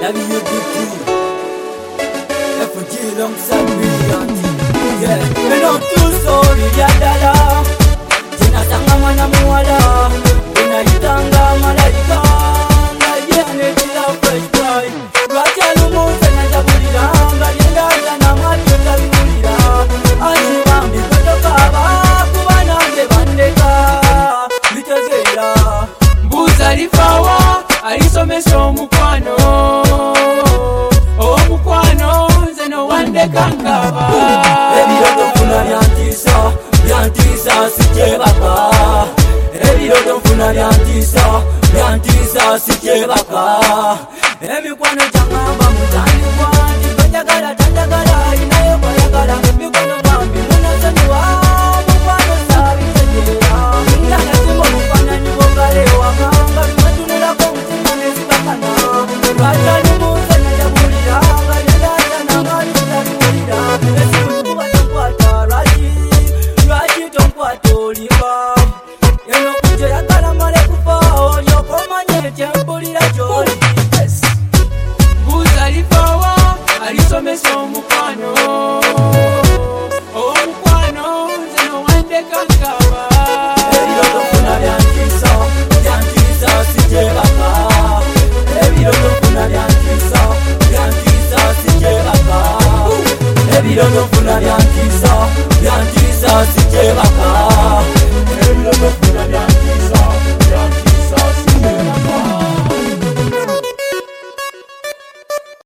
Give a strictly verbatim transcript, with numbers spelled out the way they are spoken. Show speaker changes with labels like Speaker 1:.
Speaker 1: W D P, F G alongside Brilliant. Yeah, me no too sorry, ya dada. Jina sanga mwana muwala, unaitanga malaika. Na yene bila fresh boy. Racha lumuze na jabulira, ngalienda jana matu jabulira. Ajibambi kutoka ba, kubana nge bandeka. Bitegera, mbuza lifawa, alisomesha omukwano. Omukwano, nze no wandeka ngaba. Ebiroto mfuna byantisa, byantisa sije baka. Ebiroto mfuna byantisa, byantisa sije baka. Emikwano jangamba mutandikwa, nibajagala tajagala, inayo kwayagala. Mikwano mambi munasaniwa, mukwano sabi tajira. Ngana simo mukwano nibongale wakanga, bimatunula kwa mutima nesibakana. Raja lumuze na jabulira, ngalienda jana mali jabulira. Esimu tukuba tonkwata raji, raji tonkwata oliva. Yeno kujo yakala male kufa, yoko manye jembulira joli. Mbuza lifawa, alisomesha omukwano. Omukwano, nze no wandeka ngaba. Ebiroto mfuna byantisa, byantisa sije baka. Ebiroto mfuna byantisa, byantisa sije baka. Ebiroto mfuna byantisa, byantisa sije baka.